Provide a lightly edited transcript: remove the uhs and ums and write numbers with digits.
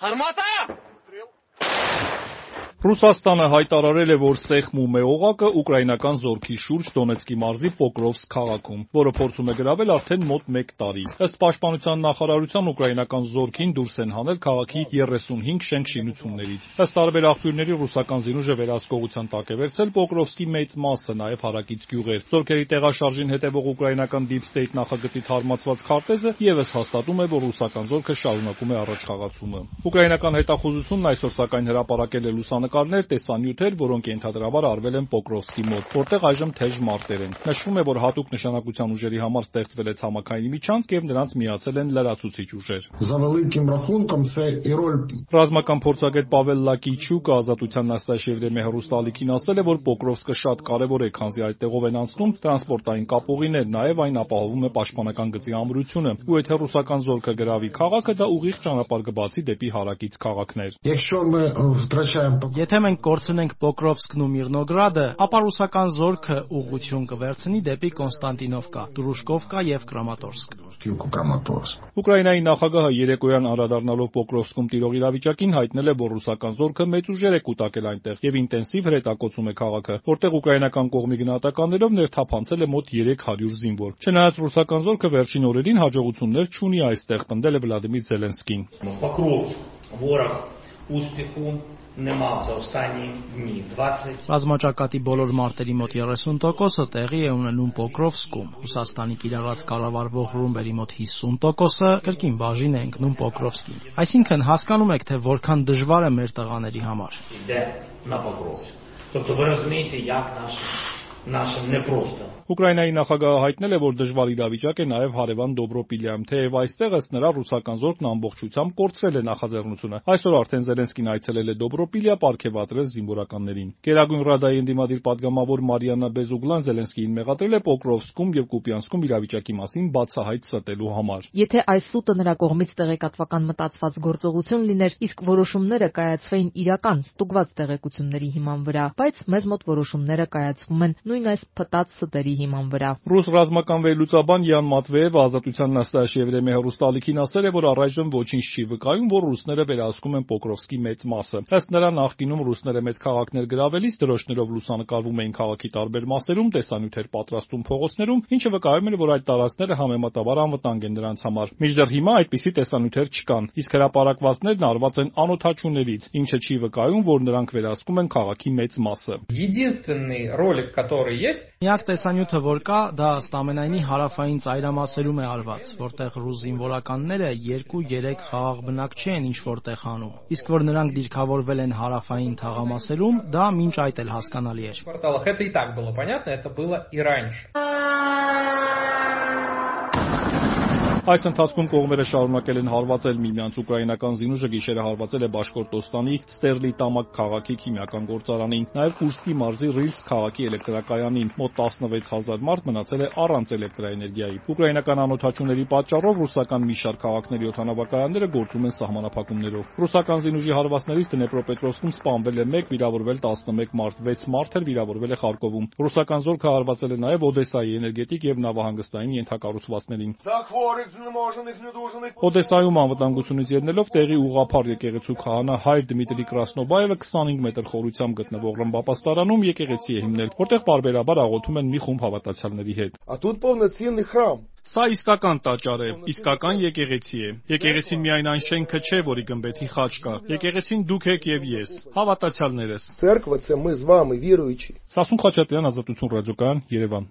Armata! Ռուսաստանը հայտարարել է, որ սեղմում է օղակը ուկրաինական զորքի շուրջ Դոնեցկի մարզի Պոկրովսկ քաղաքում, որը փորձում է գրավել արդեն մոտ 1 տարի։ Ըստ Պաշտպանության նախարարության ուկրաինական զորքին դուրս են հանել քաղաքի 35 շենք-շինություններից։ Ըստ տարբեր աղբյուրների ռուսական զինուժը վերահսկողության տակ է վերցրել Պոկրովսկի մեծ մասը, նաև հարակից գյուղեր։ Զորքերի տեղաշարժին հետևող ուկրաինական Deep State նախագծի թարմացված քարտեզը ևս հաստատում է, որ ռուսական զորքը շարունակում է առաջխաղացումը։ Ուկրաինական հետախուզությունն այսօր սակայն հրապարակել է լուսանկարներ, տեսանյութեր, որոնք ենթադրաբար արվել են Պոկրովսկի մոտ, որտեղ այժմ թեժ մարտեր են։ Նշվում է, որ հատուկ նշանակության ուժերի համար ստեղծվել է ցամաքային միջանցք եւ նրանց միացել են լրացուցիչ ուժեր։ Ռազմական փորձագետ Պավել Լակիչյուկը Ազատության նստաշեվրեմի հեռուստաալիքին ասել է, որ Պոկրովսկը շատ կարևոր է, քանզի այդտեղով են անցնում տրանսպորտային կապուղիներ, նաև այն ապահովում է պաշտպանական գծի ամրությունը, ու եթե ռուսական զորքը գրավի քաղաքը, դա ուղիղ ճանապարհ կբացի դեպի հարակից քաղաքներ։ Եթե մենք կորցնենք Պոկրովսկն ու Միրնոգրադը, ապա ռուսական զորքը ուղղություն կվերցնի դեպի Կոնստանտինովկա, Դրուժկովկա եւ Կրամատորսկ։ Ուկրաինայի նախագահը երեկոյան անդրադառնալով Պոկրովսկում տիրող իրավիճակին հայտնել է, որ ռուսական զորքը մեծ ուժեր է կուտակել այնտեղ եւ ինտենսիվ հրետակոծում է քաղաքը, որտեղ ուկրաինական կողմի գնահատականներով ներթափանցել է մոտ 300 զինվոր։ Չնայած ռուսական զորքը վերջին օրերին հաջողություններ չունի այստեղ, պնդել է Վլադիմիր Զելենսկին։ Ռազմաճակատի բոլոր մարտերի մոտ 30%-ը տեղի է ունենում Պոկրովսկում։ Ռուսաստանի կիրառած կառավարվող ռումբերի մոտ 50%-ը կրկին բաժին է ընկնում Պոկրովսկին։ Այսինքն հասկանում եք, թե որքան դժվար է մեր տղաների համար։ Ուկրաինայի նախագահը հայտնել է, որ դժվար իրավիճակ է նաև հարևան Դոբրոպիլիայում, թեև այստեղ ըստ նրա ռուսական զորքն ամբողջությամբ կորցրել է նախաձեռնությունը։ Այսօր արդեն Զելենսկին այցելել է Դոբրոպիլիա պարգևատրել զինվորականներին։ Գերագույն Ռադայի ընդդիմադիր պատգամավոր Մարիաննա Բեզուգլան Զելենսկիին մեղադրել է Պոկրովսկում եւ Կուպյանսկում իրավիճակի մասին բացահայտ ստելու համար։ Եթե այս սուտը նրա կողմից տեղեկատվական մտածված գործողություն լիներ, իսկ որոշումները կայացվեին իրական, ստուգված տեղեկությունների հիման վրա, բայց մեզ մոտ որոշումները կայացվում են նույն այս փտած ստերի հիման վրա։ Ռուս ռազմական վերլուծաբան Յան Մատվեևը Ազատության նստաշեվրեմի հեռուստաալիքին ասել է, որ առայժմ ոչինչ չի վկայում, որ ռուսները վերահսկում են Պոկրովսկի մեծ մասը։ Ըստ նրա նախկինում ռուսները մեծ քաղաքներ գրավելիս դրոշներով լուսանկարվում էին քաղաքի տարբեր մասերում, տեսանյութեր պատրաստում փողոցներում, ինչը վկայում էր, որ այդ տարածքները համեմատաբար անվտանգ են նրանց համար։ Մինչդեռ հիմա այդպիսի տեսանյութեր չկան, իսկ հրապարակվածներն արված են անօթաչուներից, ինչը չի վկայում, որ նրանք վերահսկում են քաղաքի մեծ մասը։ Միակ տեսանյութը, որ կա, դա ըստ ամենայնի հարավային ծայրամասերում է արված, որտեղ ռուս զինվորականները 2-3 խաղաղ բնակչի են ինչ որտեղ հանում։ Իսկ որ նրանք դիրքավորվել են հարավային թաղամասերում, դա մինչ այդ էլ հասկանալի էր։ Այս ընթացքում կողմերը շարունակել են հարվածել միմյանց։ Ուկրաինական զինուժը գիշերը հարվածել է Բաշկորտոստանի Ստերլիտամակ քաղաքի քիմիական գործարանին, նաև Կուրսկի մարզի Ռիլսկ քաղաքի էլեկտրակայանին։ Մոտ 16000 մարդ մնացել է առանց էլեկտրաէներգիայի։ Ուկրաինական անօթաչուների պատճառով ռուսական մի շարք քաղաքների օդանավակայանները գործում են սահմանափակումներով։ Ռուսական զինուժի հարվածներից Դնեպրոպետրովսկում սպանվել է 1, վիրավորվել 11 մարդ, 6 մարդ էլ վիրավորվել է Խարկովում։ Ռուսական զորքը հարվածել է նաև Օդեսայի էներգետիկ եւ նավահանգստային ենթակառուցվածքներին։ Օդեսայում անվտանգությունից ելնելով տեղի ուղղափառ եկեղեցու քահանա հայր Դմիտրի Կրասնոբաևը 25 մետր խորությամբ գտնվող ռմբապաստարանում եկեղեցի է հիմնել, որտեղ պարբերաբար աղոթում են մի խումբ հավատացյալների հետ։ Սա իսկական տաճար է, իսկական եկեղեցի է։ Եկեղեցին միայն այն շենքը չէ, որի գմբեթի խաչ կա։ Եկեղեցին դուք եք եւ ես, հավատացյալներս։ Սասուն Խաչատրյան, Ազատություն ռադիոկայան, Երևան։